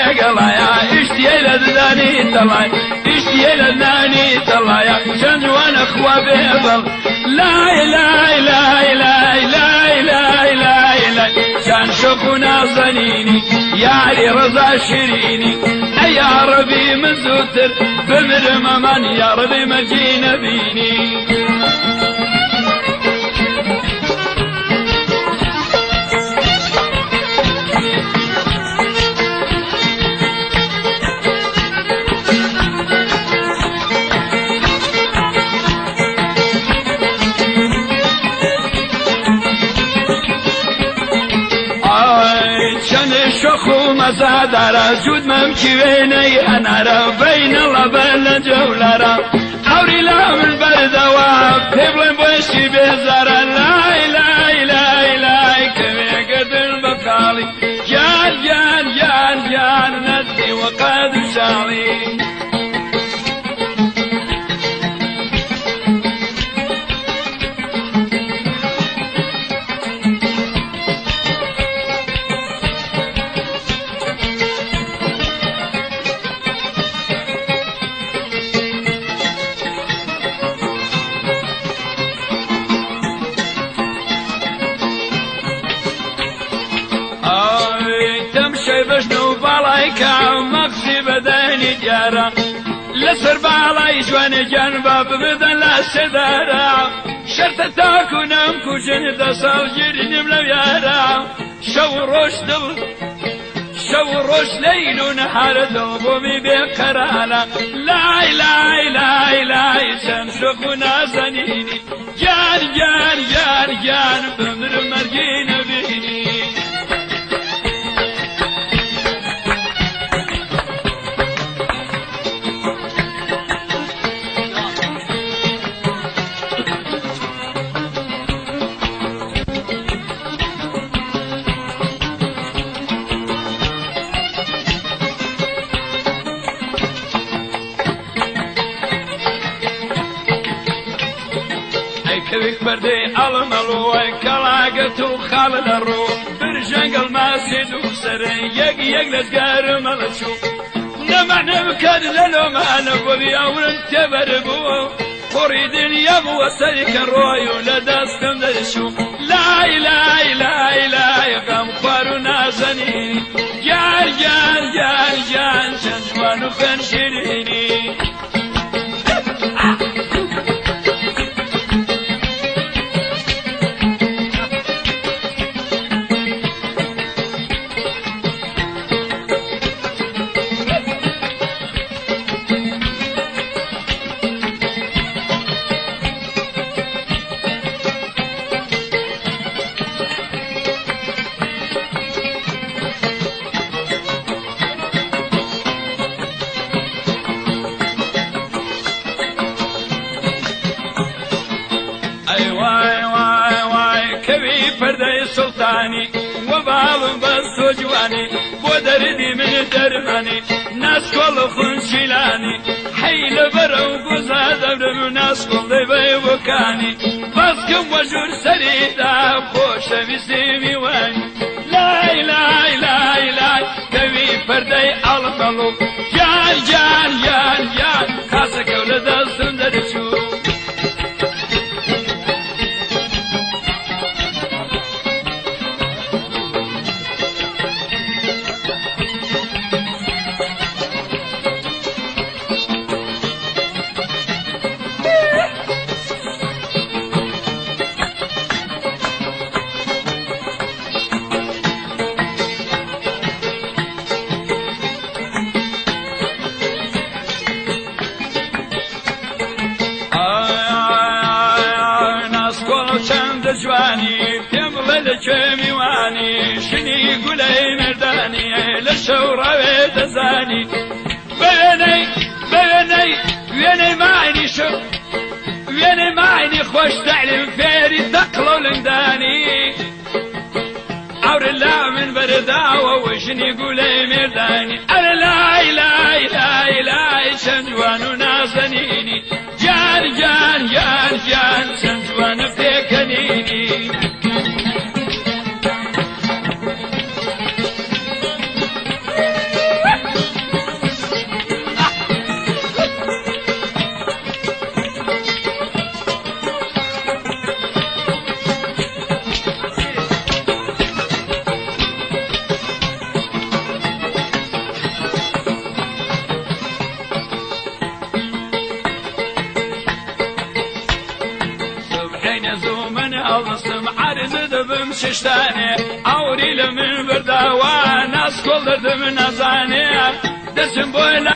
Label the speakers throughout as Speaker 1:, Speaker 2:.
Speaker 1: لقلايا اشتي لذاني طلايا اشتي لذاني طلايا شن وانا اخوة بيضل لا لا لا لا لا لا لا لا شان شوفنا صنيني يا علي رضا شيريني يا ربي مزوتر بمر من يا ربي مجينا بيني شخو مزادارا جود ممكيني انا را بين لبن جولارا اوري لام البردوا تبلن بوشي بزارا لا لا لا لا كمي قدر بقالي جان جان جان جان ندي وقاد شالي مغزي بدني جارا لسر بالاي جوان جنبا ببدن لا سدارا شرط تاكون امكو جند صال جرين لو يارا شو روش ليل ونهار دوبومي بقرانا لا لا لا لا سنشقنا زنيني جان جان جان جان بمر مرجين بيني كبيك بردي الملو كلاقتو خالد الرو برجنقل ما سيدو سرين يق لسقار ملشو نمع نبكد للو ما نبوذي اول تبربو قريد يبو سيك الروي ولدستم دشو لا لا لا لا غم خارنا زنيني جان جان جان جان شنجوان فنشريني سلطاني وبعض بس جواني بودردي من درماني ناس كل خنشلاني حيل برو قزاد ابن ناس كل بيبكاني بس كم وجور سريدا خوش بسيمي واني لا لا لا لا كوي فردي الملو جان جان جان جان خاصك ولد السندر شو جواني تمغل جميواني شني قولي مرداني للشورى ويتزاني بيني معني شو بيني معني خوش تعلم فيري تقلو لنداني عور الله من برداوة وشني قولي مرداني أنا لا لا لا لا شنجوان نازنيني جان جان جان جان شنجوان فيكنيني almışım arızı dövüm şiştane Avrilimin bir dava nas koldurdum nazane Desin böyle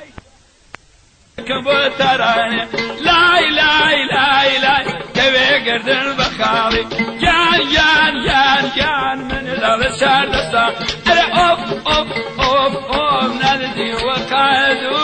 Speaker 1: bu tarane Lay lay lay lay Teve girdin bakalım Yan yan yan yan Meni dalı şardasa Of of of of Nadi vakadu